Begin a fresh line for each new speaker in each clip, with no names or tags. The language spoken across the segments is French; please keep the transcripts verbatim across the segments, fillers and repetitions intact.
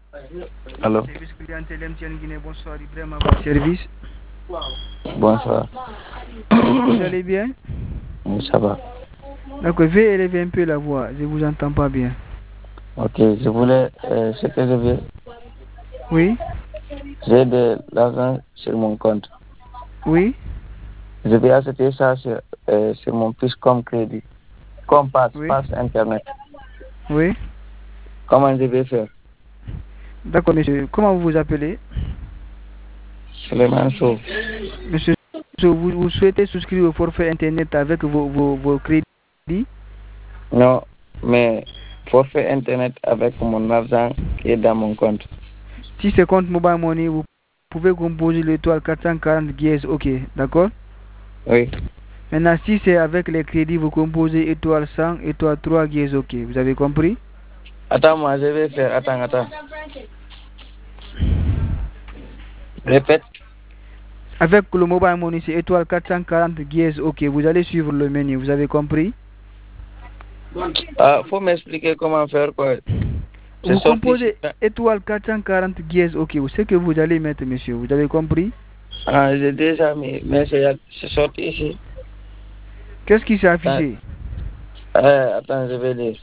Allô?
Service clientèle M T N Guinée, bonsoir Ibrahim à votre service.
Bonsoir.
Vous allez bien?
Oui, ça va.
D'accord, veuillez élever un peu la voix, je vous entends pas bien.
Ok, je voulais, euh, ce que je veux,
Oui?
j'ai de l'argent sur mon compte.
Oui?
Je vais acheter ça sur, euh, sur mon puce comme crédit, comme passe,
Oui?
passe Internet.
Oui?
Comment je vais faire?
D'accord, monsieur. Comment vous vous appelez?
Suleiman Sow.
Monsieur, vous, vous souhaitez souscrire au forfait Internet avec vos, vos, vos crédits?
Non, mais forfait Internet avec mon argent qui est dans mon compte.
Si c'est compte mobile money, vous pouvez composer l'étoile quatre cent quarante dièse, ok, d'accord?
Oui.
Maintenant, si c'est avec les crédits, vous composez étoile cent, étoile trois dièse, ok. Vous avez compris?
Attends, moi, je vais faire. Attends, attends. Répète.
Avec le mobile money, c'est étoile quatre cent quarante dièse, ok. Vous allez suivre le menu, vous avez compris?
Ah, faut m'expliquer comment faire, quoi. C'est
Vous
sorti ici.
composez étoile quatre cent quarante dièse, ok. Ce que vous allez mettre, monsieur, vous avez compris?
Ah, j'ai déjà mis, mais c'est c'est sorti ici.
Qu'est-ce qui s'est
Ah,
affiché?
euh, attends, je vais lire.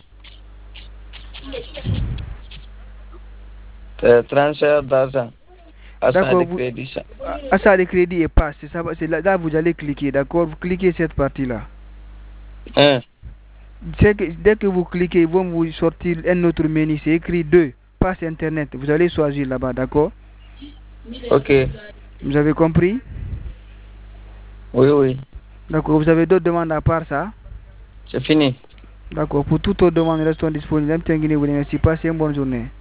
Euh, transfert d'argent. Achat de
D'accord, vous,
crédit. ça.
achat de crédit et passe, c'est ça, c'est là, là vous allez cliquer, d'accord? Vous cliquez cette partie-là.
Hein?
C'est que dès que vous cliquez, ils vont vous sortir un autre menu, c'est écrit deux, passe internet. Vous allez choisir là-bas, d'accord?
Ok.
Vous avez compris?
Oui, oui.
D'accord, vous avez d'autres demandes à part ça?
C'est fini.
D'accord, pour toute autre demande, restons disponibles. M T N Guinée vous remercie. Passez une bonne journée.